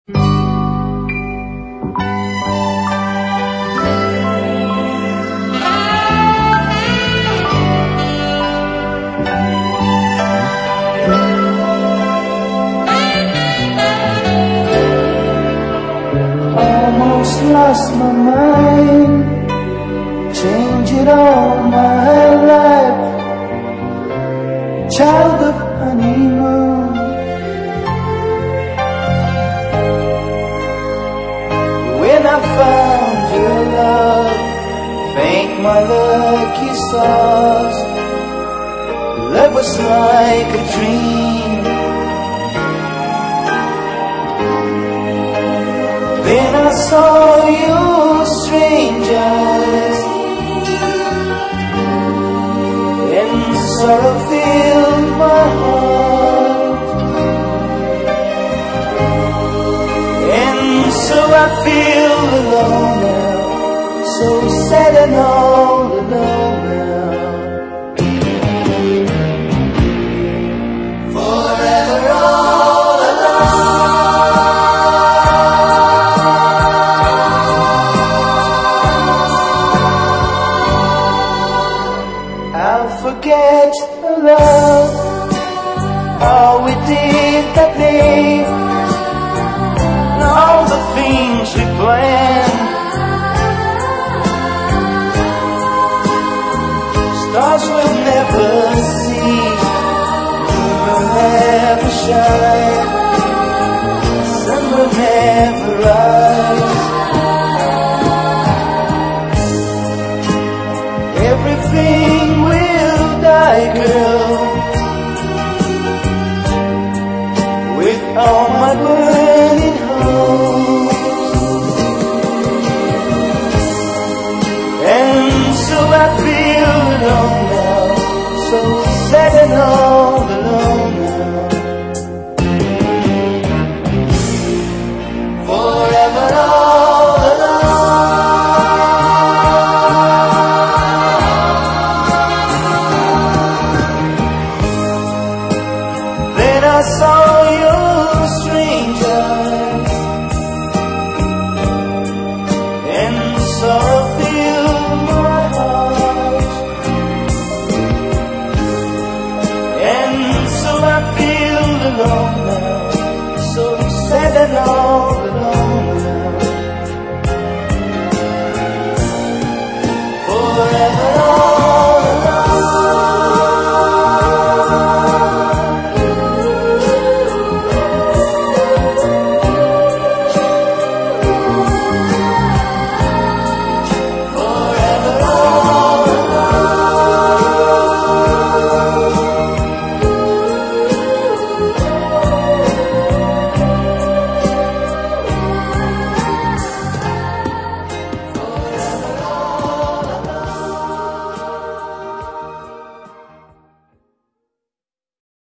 Almost lost my mind, changing all my life. Child of honeymoon, when I found your love, thank my lucky stars. Love was like a dream. Then I saw your strange eyes, and sorrow filled my heart. And so I feel alone now, so sad and all alone now. Forever all alone. I'll forget love, all we did that day, and all the things we planned. Stars will never cease, moon will never shine, sun will never rise. Everything will die, girl, with all my burning hopes. And so I feel alone now, so sad and all alone now. Forever all alone. Then I saw your strange eyes, and sorrow filled my heart. And so I feel alone now, so sad and all